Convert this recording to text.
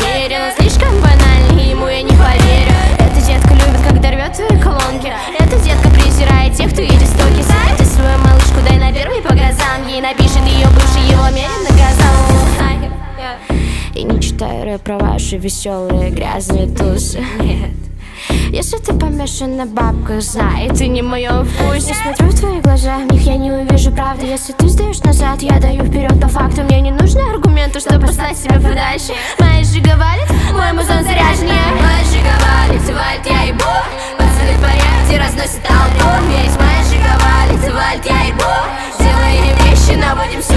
верил. Слишком банальный, ему я не поверю. Эта детка любит, когда рвет твои колонки. Эта детка презирает тех, кто едет в токи. Ты свою малышку дай на первый по газам. Ей напишет ее бывший, его мерен наказал. И не читаю рэп про ваши веселые грязные тусы. Нет. Если ты помешан на бабках, знай, ты не в моем вкусе. Я смотрю в твои глаза, в них я не увижу правды. Если ты сдаешь назад, я даю вперед по факту. Мне не нужны аргументы, чтобы послать себя подальше. Моя жига валит, мой музон заряженнее. Моя жига валит, валит, я ебу. Пацаны в порядке, разносит толпу. Весь моя жига валит, я ебу. Делаем вещи, но будем